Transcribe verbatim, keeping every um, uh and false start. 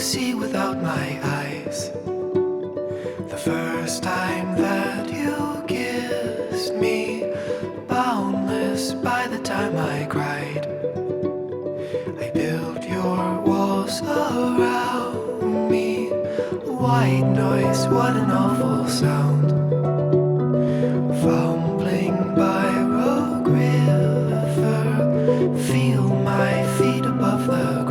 see without my eyes. The first time that you kissed me, boundless by the time I cried. I built your walls around me. White noise, what an awful sound. Fumbling by Rogue River, feel my feet above the ground.